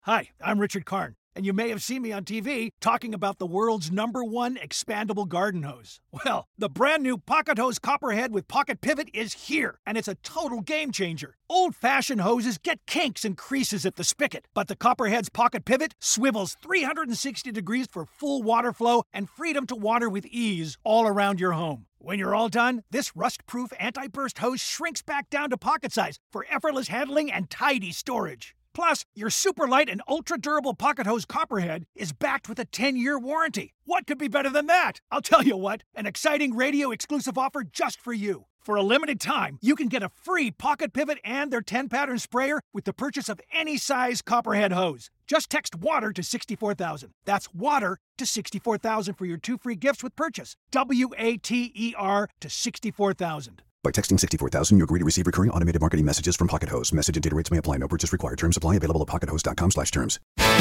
Hi, I'm Richard Karn, and you may have seen me on TV talking about the world's #1 expandable garden hose. Well, the brand new Pocket Hose Copperhead with Pocket Pivot is here, and it's a total game changer. Old-fashioned hoses get kinks and creases at the spigot, but the Copperhead's Pocket Pivot swivels 360 degrees for full water flow and freedom to water with ease all around your home. When you're all done, this rust-proof anti-burst hose shrinks back down to pocket size for effortless handling and tidy storage. Plus, your super light and ultra-durable Pocket Hose Copperhead is backed with a 10-year warranty. What could be better than that? I'll tell you what, an exciting radio-exclusive offer just for you. For a limited time, you can get a free Pocket Pivot and their 10-pattern sprayer with the purchase of any size Copperhead hose. Just text WATER to 64,000. That's WATER to 64,000 for your 2 free gifts with purchase. WATER to 64,000. By texting 64,000, you agree to receive recurring automated marketing messages from Pocket Hose. Message and data rates may apply. No purchase required. Terms apply. Available at pockethose.com/terms.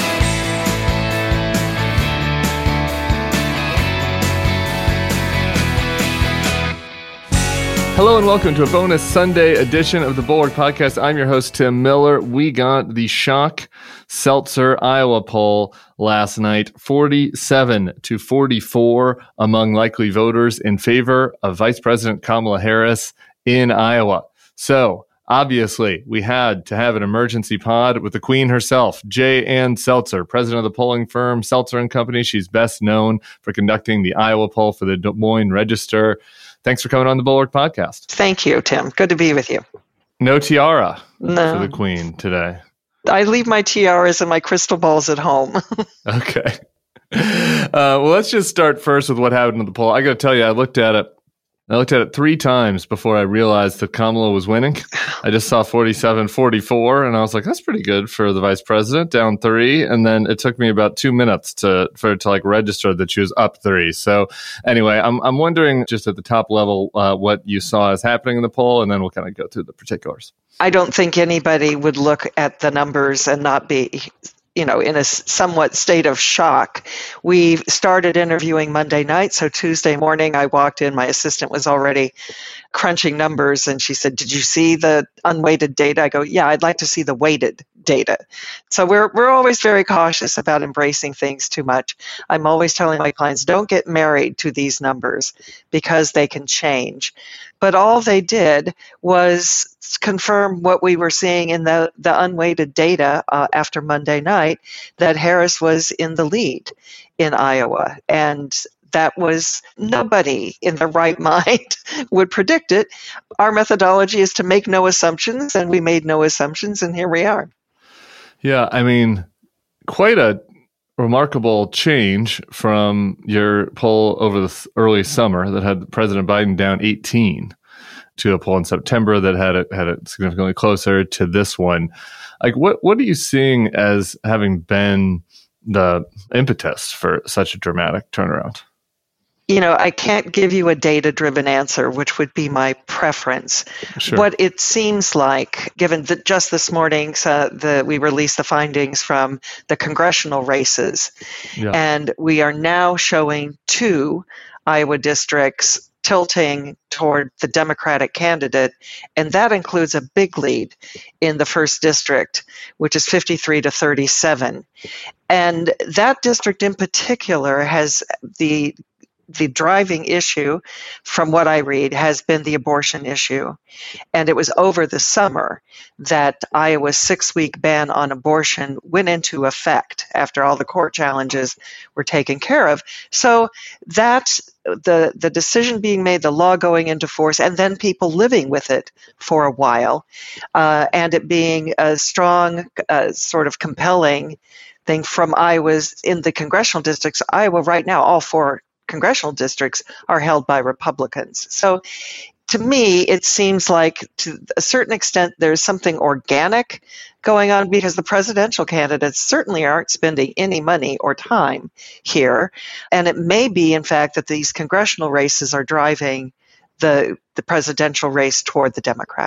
Hello and welcome to a bonus Sunday edition of the Bulwark Podcast. I'm your host, Tim Miller. We got the Schock Seltzer Iowa poll last night, 47-44 among likely voters in favor of Vice President Kamala Harris in Iowa. So, obviously, we had to have an emergency pod with the queen herself, Jay Ann Seltzer, president of the polling firm Seltzer & Company. She's best known for conducting the Iowa poll for the Des Moines Register. Thanks for coming on the Bulwark Podcast. Thank you, Tim. Good to be with you. No tiara No. for the queen today. I leave my tiaras and my crystal balls at home. Okay. Well, let's just start first with what happened in the poll. I got to tell you, I looked at it 3 times before I realized that Kamala was winning. I just saw 47-44, and I was like, that's pretty good for the vice president, down 3. And then it took me about 2 minutes for it to like register that she was up 3. So anyway, I'm wondering just at the top level what you saw as happening in the poll, and then we'll kind of go through the particulars. I don't think anybody would look at the numbers and not be in a somewhat state of shock. We started interviewing Monday night, so Tuesday morning I walked in, my assistant was already crunching numbers, and she said, "Did you see the unweighted data?" I go, "Yeah, I'd like to see the weighted data." So we're always very cautious about embracing things too much. I'm always telling my clients, don't get married to these numbers because they can change. But all they did was confirm what we were seeing in the unweighted data after Monday night, that Harris was in the lead in Iowa. And that was, nobody in their right mind would predict it. Our methodology is to make no assumptions, and we made no assumptions, and here we are. Yeah, I mean, quite a remarkable change from your poll over the early summer that had President Biden down 18 to a poll in September that had it significantly closer to this one. Like, what are you seeing as having been the impetus for such a dramatic turnaround? I can't give you a data-driven answer, which would be my preference. Sure. What it seems like, given that just this morning we released the findings from the congressional races, and we are now showing 2 Iowa districts tilting toward the Democratic candidate, and that includes a big lead in the 1st district, which is 53-37. And that district in particular has the driving issue, from what I read, has been the abortion issue. And it was over the summer that Iowa's 6-week ban on abortion went into effect after all the court challenges were taken care of. So that the decision being made, the law going into force, and then people living with it for a while, and it being a strong, sort of compelling thing from Iowa's in the congressional districts. Iowa right now, all 4 congressional districts are held by Republicans. So to me, it seems like to a certain extent there's something organic going on, because the presidential candidates certainly aren't spending any money or time here. And it may be, in fact, that these congressional races are driving the presidential race toward the Democrat.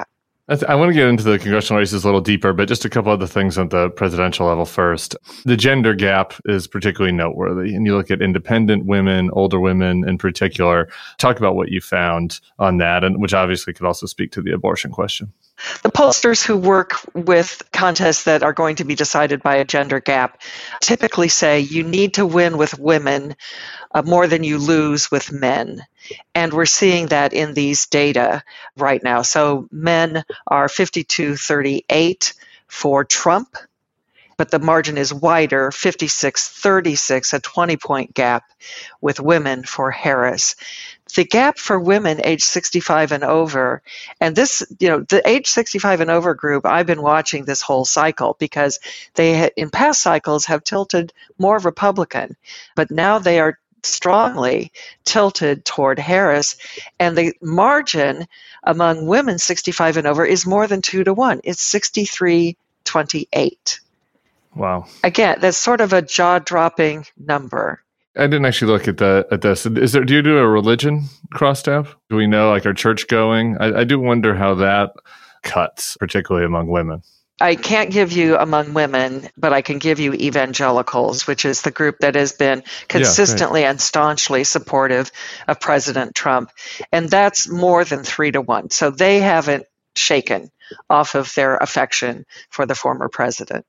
I want to get into the congressional races a little deeper, but just a couple other things at the presidential level first. The gender gap is particularly noteworthy. And you look at independent women, older women in particular. Talk about what you found on that, and which obviously could also speak to the abortion question. The pollsters who work with contests that are going to be decided by a gender gap typically say you need to win with women more than you lose with men. And we're seeing that in these data right now. So men are 52-38 for Trump, but the margin is wider, 56-36, a 20-point gap with women for Harris. The gap for women age 65 and over, and this, the age 65 and over group, I've been watching this whole cycle because they, in past cycles, have tilted more Republican, but now they are strongly tilted toward Harris, and the margin among women 65 and over is more than 2-1. It's 63-28. Wow. Again, that's sort of a jaw-dropping number. I didn't actually look at this. Do you do a religion crosstab? Do we know, like, our church going? I do wonder how that cuts, particularly among women. I can't give you among women, but I can give you evangelicals, which is the group that has been consistently and staunchly supportive of President Trump. And that's more than 3-1. So they haven't shaken off of their affection for the former president.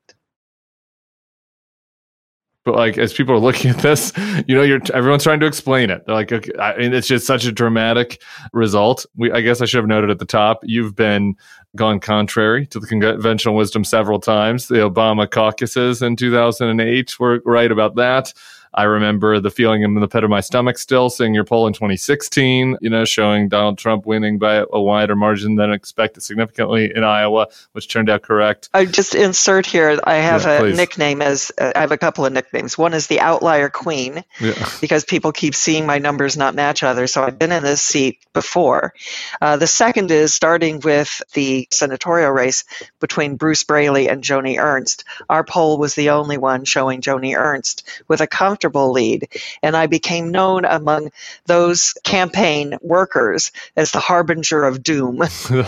But like, as people are looking at this, everyone's trying to explain it. They're like, okay, it's just such a dramatic result. I guess I should have noted at the top, you've gone contrary to the conventional wisdom several times. The Obama caucuses in 2008 were right about that. I remember the feeling in the pit of my stomach still, seeing your poll in 2016, showing Donald Trump winning by a wider margin than expected significantly in Iowa, which turned out correct. I just insert here, I have nickname I have a couple of nicknames. One is the outlier queen, because people keep seeing my numbers not match others. So I've been in this seat before. The second is starting with the senatorial race between Bruce Braley and Joni Ernst. Our poll was the only one showing Joni Ernst with a comfortable lead, and I became known among those campaign workers as the harbinger of doom.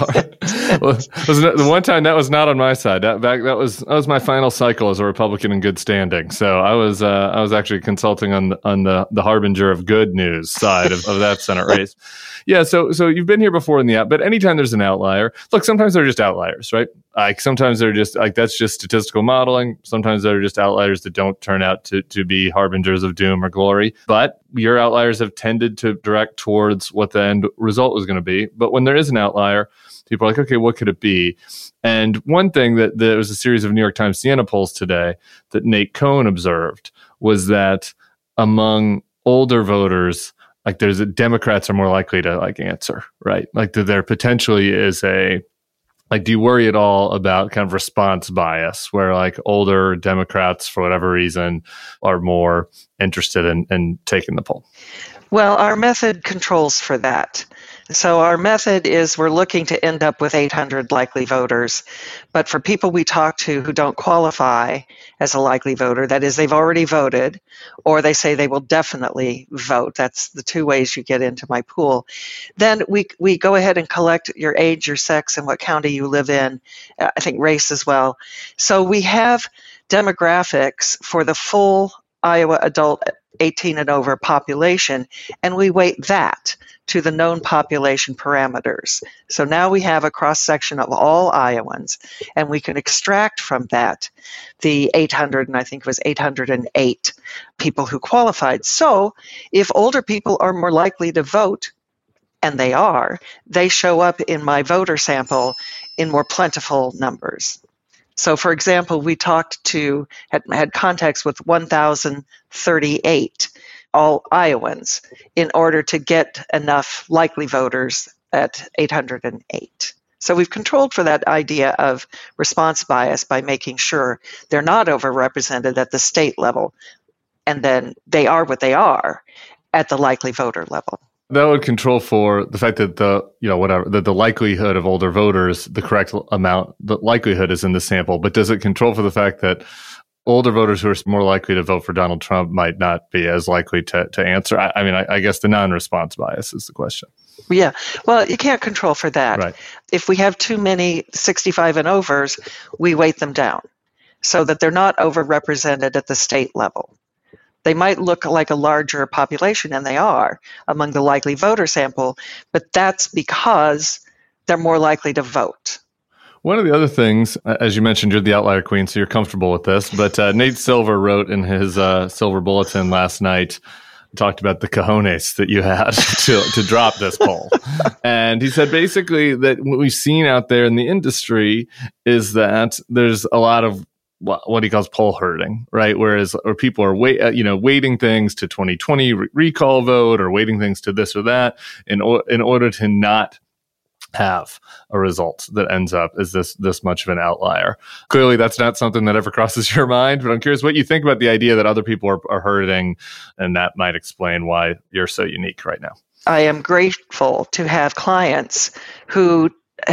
The one time that was not on my side. That was my final cycle as a Republican in good standing. So I was actually consulting on the harbinger of good news side of that Senate race. Yeah, so you've been here before in the but anytime there's an outlier, look, sometimes they're just outliers, right? Like sometimes they're just like, that's just statistical modeling. Sometimes they're just outliers that don't turn out to be harbingers of doom or glory. But your outliers have tended to direct towards what the end result was going to be. But when there is an outlier, people are like, okay, what could it be? And one thing that there was a series of New York Times Siena polls today that Nate Cohn observed was that among older voters, like Democrats are more likely to answer, right? Like there potentially is do you worry at all about kind of response bias where like older Democrats, for whatever reason, are more interested in taking the poll? Well, our method controls for that. So our method is we're looking to end up with 800 likely voters. But for people we talk to who don't qualify as a likely voter, that is, they've already voted, or they say they will definitely vote. That's the two ways you get into my pool. Then we go ahead and collect your age, your sex, and what county you live in. I think race as well. So we have demographics for the full Iowa adult 18 and over population, and we weight that to the known population parameters. So now we have a cross-section of all Iowans, and we can extract from that the 800, and I think it was 808 people who qualified. So if older people are more likely to vote, and they show up in my voter sample in more plentiful numbers. So, for example, we had contacts with 1,038 all Iowans in order to get enough likely voters at 808. So we've controlled for that idea of response bias by making sure they're not overrepresented at the state level, and then they are what they are at the likely voter level. That would control for the fact that the likelihood of older voters, the correct amount, the likelihood is in the sample. But does it control for the fact that older voters who are more likely to vote for Donald Trump might not be as likely to answer? I guess the non-response bias is the question. Yeah. Well, you can't control for that. Right. If we have too many 65 and overs, we weight them down so that they're not overrepresented at the state level. They might look like a larger population, and they are among the likely voter sample, but that's because they're more likely to vote. One of the other things, as you mentioned, you're the outlier queen, so you're comfortable with this, but Nate Silver wrote in his Silver Bulletin last night, talked about the cojones that you had to drop this poll. And he said basically that what we've seen out there in the industry is that there's a lot of what he calls poll herding, right? Whereas or people are weighting things to 2020 recall vote or weighting things to this or that in order to not have a result that ends up as this much of an outlier. Clearly, that's not something that ever crosses your mind, but I'm curious what you think about the idea that other people are hurting, and that might explain why you're so unique right now. I am grateful to have clients who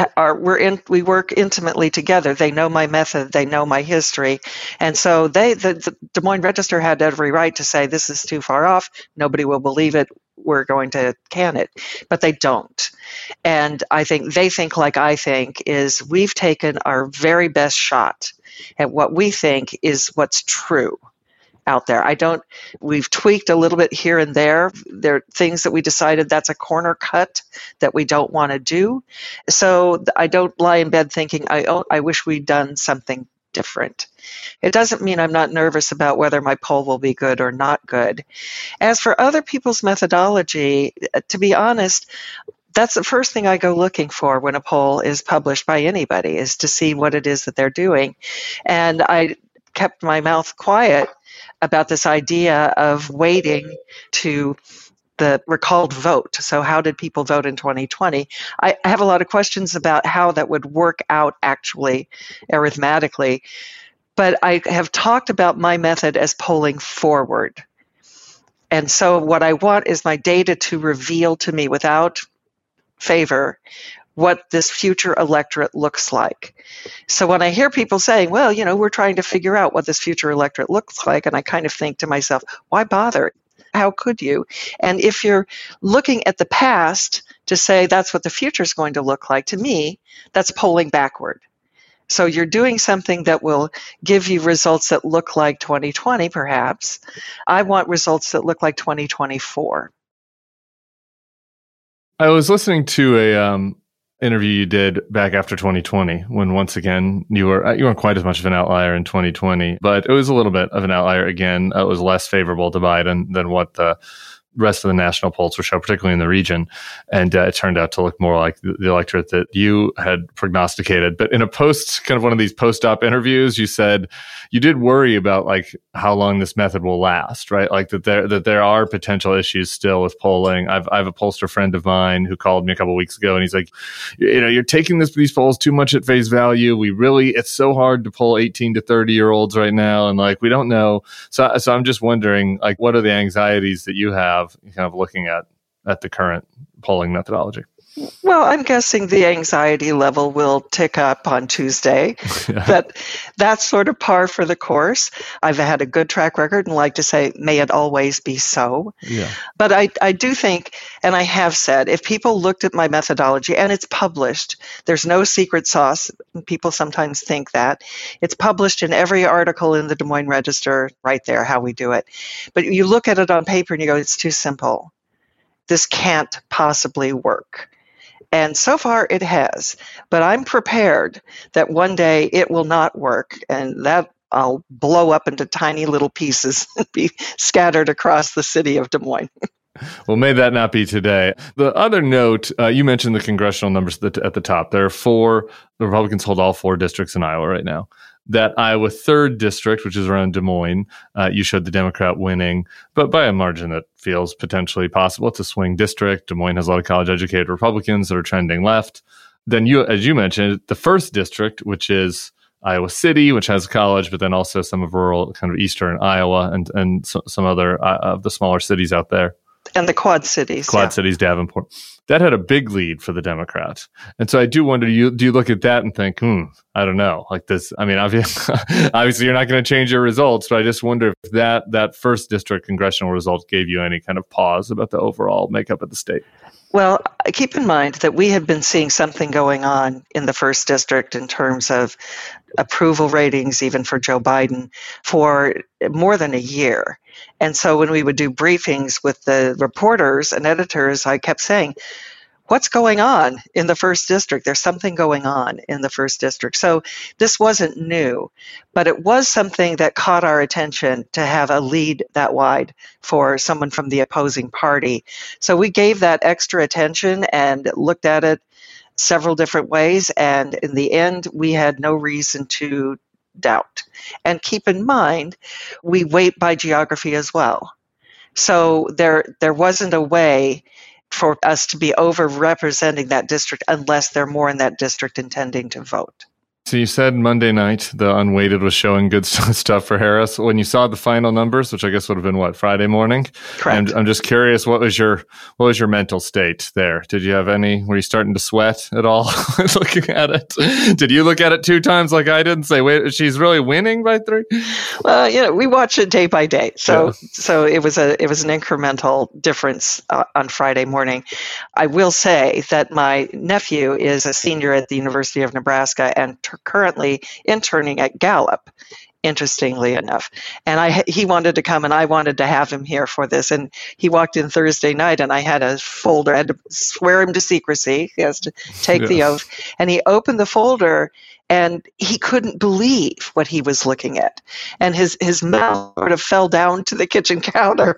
we work intimately together. They know my method, they know my history, and so the Des Moines Register had every right to say this is too far off. Nobody will believe it. We're going to can it, but they don't. And I think they think like I think is we've taken our very best shot at what we think is what's true out there. We've tweaked a little bit here and there. There are things that we decided that's a corner cut that we don't want to do. So I don't lie in bed thinking, I wish we'd done something different. It doesn't mean I'm not nervous about whether my poll will be good or not good. As for other people's methodology, to be honest, that's the first thing I go looking for when a poll is published by anybody, is to see what it is that they're doing. And I kept my mouth quiet about this idea of waiting to the recalled vote. So how did people vote in 2020? I have a lot of questions about how that would work out actually arithmetically, but I have talked about my method as polling forward. And so what I want is my data to reveal to me without favor what this future electorate looks like. So when I hear people saying, well, we're trying to figure out what this future electorate looks like, and I kind of think to myself, why bother? How could you? And if you're looking at the past to say that's what the future is going to look like, to me, that's polling backward. So you're doing something that will give you results that look like 2020, perhaps. I want results that look like 2024. I was listening to a interview you did back after 2020, when once again you weren't quite as much of an outlier in 2020, but it was a little bit of an outlier again. It was less favorable to Biden than what the rest of the national polls were showing, particularly in the region. And it turned out to look more like the electorate that you had prognosticated. But in a one of these post-op interviews, you said you did worry about like how long this method will last, right? Like that there are potential issues still with polling. I have a pollster friend of mine who called me a couple of weeks ago, and he's like, you're taking these polls too much at face value. It's so hard to poll 18 to 30-year-olds right now, and like we don't know. So I'm just wondering, like, what are the anxieties that you have kind of looking at the current polling methodology? Well, I'm guessing the anxiety level will tick up on Tuesday, but that's sort of par for the course. I've had a good track record and like to say, may it always be so. Yeah. But I do think, and I have said, if people looked at my methodology, and it's published, there's no secret sauce. People sometimes think that. It's published in every article in the Des Moines Register right there, how we do it. But you look at it on paper and you go, it's too simple. This can't possibly work. And so far it has, but I'm prepared that one day it will not work, and that I'll blow up into tiny little pieces and be scattered across the city of Des Moines. Well, may that not be today. The other note, you mentioned the congressional numbers at the top. There are the Republicans hold all 4 districts in Iowa right now. That Iowa 3rd district, which is around Des Moines, you showed the Democrat winning, but by a margin that feels potentially possible. It's a swing district. Des Moines has a lot of college-educated Republicans that are trending left. Then as you mentioned, the 1st district, which is Iowa City, which has a college, but then also some of rural, kind of eastern Iowa and some other of the smaller cities out there. And the Quad Cities. Cities, Davenport. that had a big lead for the Democrats. And so I do wonder, do you look at that and think, I don't know, like this, I mean, obviously you're not going to change your results, but I just wonder if that first district congressional result gave you any kind of pause about the overall makeup of the state. Well, keep in mind that we had been seeing something going on in the first district in terms of approval ratings, even for Joe Biden, for more than a year. And so when we would do briefings with the reporters and editors, I kept saying, what's going on in the first district? There's something going on in the first district. So this wasn't new, but it was something that caught our attention to have a lead that wide for someone from the opposing party. So we gave that extra attention and looked at it several different ways. And in the end, we had no reason to doubt. And keep in mind, we weight by geography as well. So there wasn't a way for us to be overrepresenting that district unless they're more in that district intending to vote. So you said Monday night, the unweighted was showing good stuff for Harris. When you saw the final numbers, which I guess would have been Friday morning? Correct. I'm just curious, what was your mental state there? Did you have were you starting to sweat at all looking at it? Did you look at it 2 times like I did and say, wait, she's really winning by 3? Well, we watch it day by day. So it was an incremental difference on Friday morning. I will say that my nephew is a senior at the University of Nebraska and currently interning at Gallup, interestingly enough. And he wanted to come, and I wanted to have him here for this. And he walked in Thursday night, and I had a folder. I had to swear him to secrecy. He has to take the oath. And he opened the folder, and he couldn't believe what he was looking at. And his mouth sort of fell down to the kitchen counter.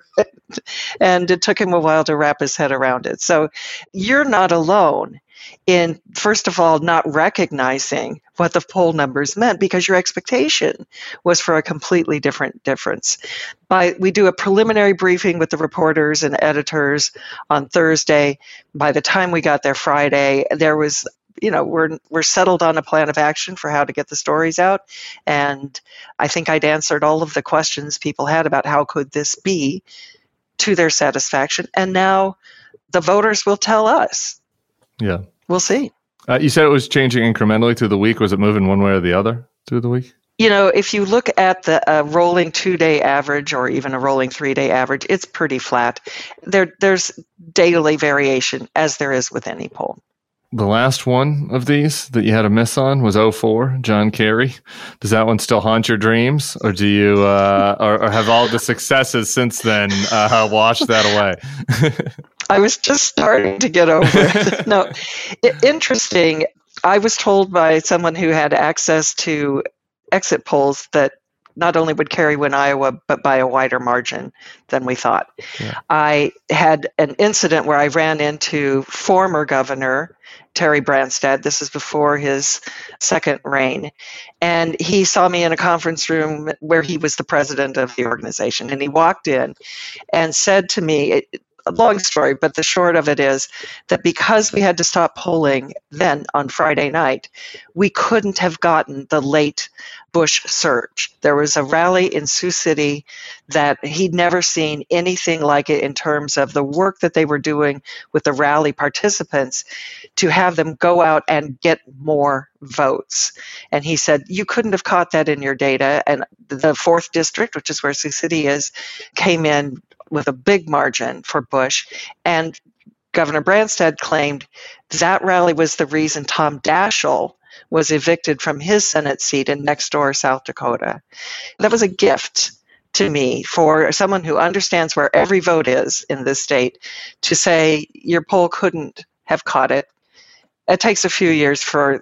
And it took him a while to wrap his head around it. So you're not alone in, first of all, not recognizing what the poll numbers meant, because your expectation was for a completely different difference. We do a preliminary briefing with the reporters and editors on Thursday. By the time we got there Friday, there was, we're settled on a plan of action for how to get the stories out. And I think I'd answered all of the questions people had about how could this be to their satisfaction. And now the voters will tell us. Yeah. We'll see. You said it was changing incrementally through the week. Was it moving one way or the other through the week? If you look at the rolling 2-day average or even a rolling 3-day average, it's pretty flat. There's daily variation, as there is with any poll. The last one of these that you had a miss on was 2004, John Kerry. Does that one still haunt your dreams, or do you, or have all the successes since then washed that away? I was just starting to get over it. No, interesting. I was told by someone who had access to exit polls that not only would Kerry win Iowa, but by a wider margin than we thought. Yeah. I had an incident where I ran into former Governor Terry Branstad. This is before his second reign. And he saw me in a conference room where he was the president of the organization. And he walked in and said to me, a long story, but the short of it is that because we had to stop polling then on Friday night, we couldn't have gotten the late Bush surge. There was a rally in Sioux City that he'd never seen anything like it in terms of the work that they were doing with the rally participants to have them go out and get more votes. And he said, you couldn't have caught that in your data. And the 4th district, which is where Sioux City is, came in with a big margin for Bush. And Governor Branstad claimed that rally was the reason Tom Daschle was evicted from his Senate seat in next door South Dakota. That was a gift to me for someone who understands where every vote is in this state to say your poll couldn't have caught it. It takes a few years for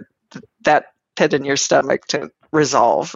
that pit in your stomach to resolve.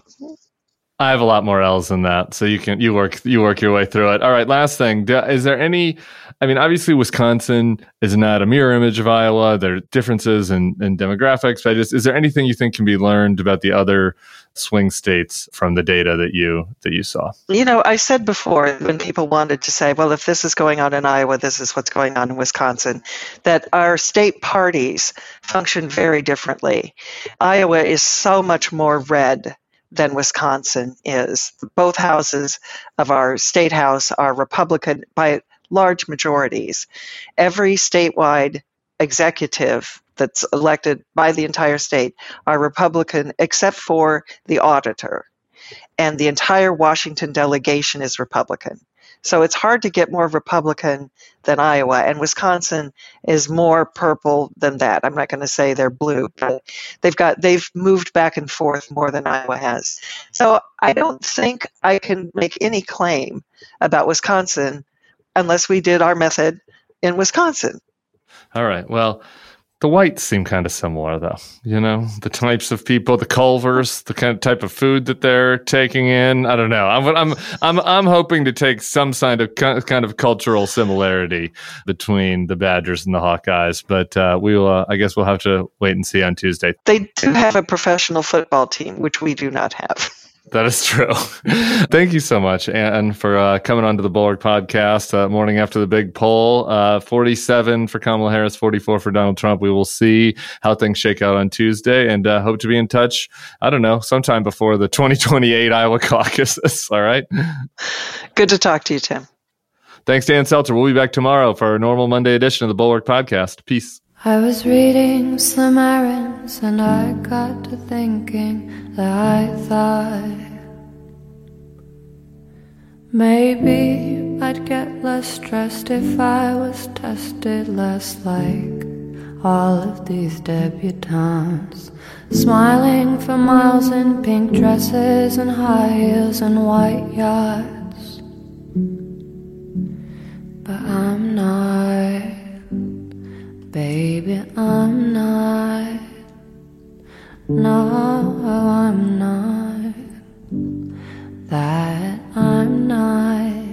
I have a lot more L's than that, so you work your way through it. All right, last thing. Is there any, obviously Wisconsin is not a mirror image of Iowa. There are differences in demographics, but is there anything you think can be learned about the other swing states from the data that you saw? I said before, when people wanted to say, well, if this is going on in Iowa, this is what's going on in Wisconsin, that our state parties function very differently. Iowa is so much more red than Wisconsin is. Both houses of our state house are Republican by large majorities. Every statewide executive that's elected by the entire state are Republican except for the auditor. And the entire Washington delegation is Republican. So it's hard to get more Republican than Iowa, and Wisconsin is more purple than that. I'm not going to say they're blue, but they've moved back and forth more than Iowa has. So I don't think I can make any claim about Wisconsin unless we did our method in Wisconsin. All right. Well, the whites seem kind of similar, though. The types of people, the Culvers, the kind of type of food that they're taking in. I don't know. I'm hoping to take some kind of cultural similarity between the Badgers and the Hawkeyes, but I guess we'll have to wait and see on Tuesday. They do have a professional football team, which we do not have. That is true. Thank you so much, Ann, for coming on to the Bulwark Podcast morning after the big poll. 47 for Kamala Harris, 44 for Donald Trump. We will see how things shake out on Tuesday and hope to be in touch, I don't know, sometime before the 2028 Iowa caucuses. All right? Good to talk to you, Tim. Thanks, Dan Seltzer. We'll be back tomorrow for our normal Monday edition of the Bulwark Podcast. Peace. I was reading some errands and I got to thinking that I thought maybe I'd get less stressed if I was tested less like all of these debutantes, smiling for miles in pink dresses and high heels and white yachts. But I'm not. Baby, I'm not. No, I'm not. That I'm not.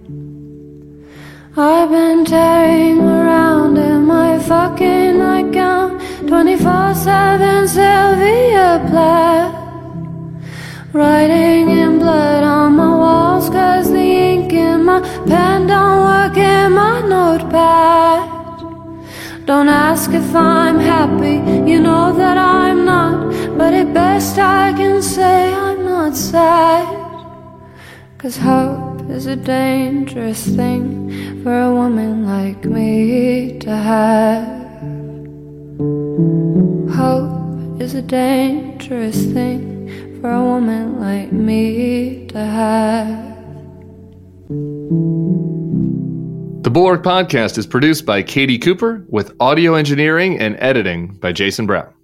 I've been tearing around in my fucking nightgown, 24/7 Sylvia Plath, writing in blood on my walls 'cause the ink in my pen don't work in my notepad. Don't ask if I'm happy, you know that I'm not, but at best I can say I'm not sad. 'Cause hope is a dangerous thing for a woman like me to have. Hope is a dangerous thing for a woman like me to have. The Bulwark Podcast is produced by Katie Cooper with audio engineering and editing by Jason Brown.